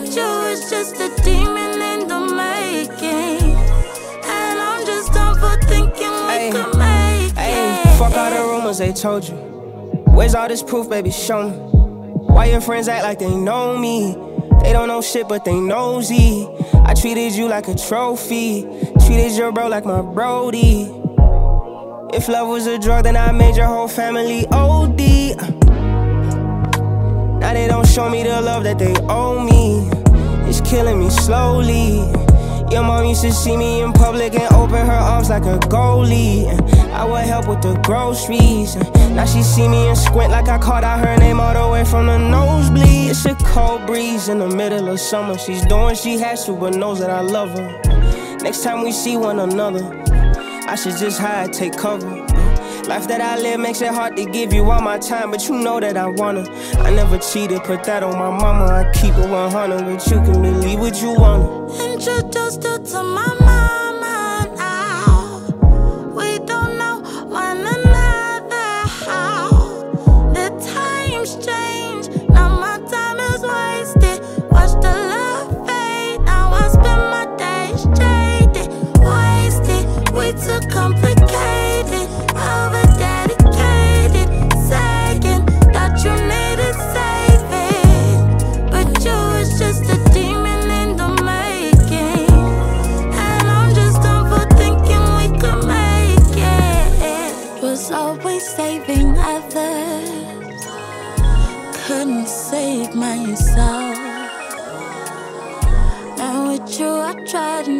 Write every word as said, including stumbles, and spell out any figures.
you was just a demon in the making. And I'm just done for thinking we ay, could make ay, it. Fuck all the rumors they told you. Where's all this proof, baby, show me. Why your friends act like they know me? They don't know shit, but they nosy. I treated you like a trophy. Treated your bro like my brody. If love was a drug, then I made your whole family O D. Now they don't show me the love that they owe me. It's killing me slowly. Your mom used to see me in public and open her arms like a goalie. I would help with the groceries. Now she see me and squint like I called out her name all the way from the nosebleed. It's a cold breeze in the middle of summer. She's doing what she has to, but knows that I love her. Next time we see one another, I should just hide, take cover. Life that I live makes it hard to give you all my time, but you know that I wanna. I never cheated, put that on my mama. I keep it one hundred, but you can believe what you wanna. Introduced her to my mama now. We don't know one another how. The times change, now my time is wasted. Watch the love fade, now I spend my days jaded. Wasted, way too complicated. Over dedicated, saying that you needed saving. But you was just a demon in the making. And I'm just done for thinking we could make it. Was always saving others, couldn't save myself. And with you I tried